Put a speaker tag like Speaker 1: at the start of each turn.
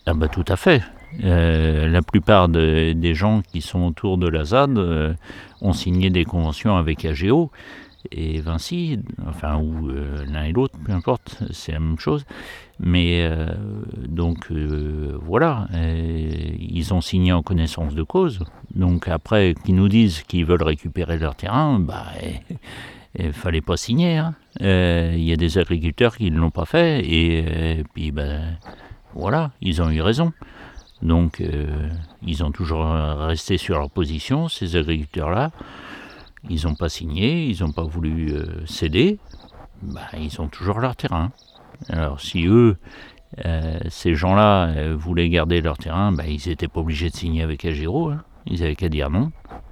Speaker 1: Ah bah, tout à fait. La plupart des gens qui sont autour de la ZAD, ont signé des conventions avec AGO et Vinci, enfin ou l'un et l'autre, peu importe, c'est la même chose. Mais donc voilà, ils ont signé en connaissance de cause. Donc après, qu'ils nous disent qu'ils veulent récupérer leur terrain, bah il fallait pas signer. Hein. Il y a des agriculteurs qui ne l'ont pas fait et puis ben voilà, ils ont eu raison. Donc ils ont toujours resté sur leur position, ces agriculteurs-là. Ils n'ont pas signé, ils n'ont pas voulu céder. Bah, ils ont toujours leur terrain. Alors si eux, ces gens-là voulaient garder leur terrain, bah, ils n'étaient pas obligés de signer avec AGERO. Hein. Ils n'avaient qu'à dire non.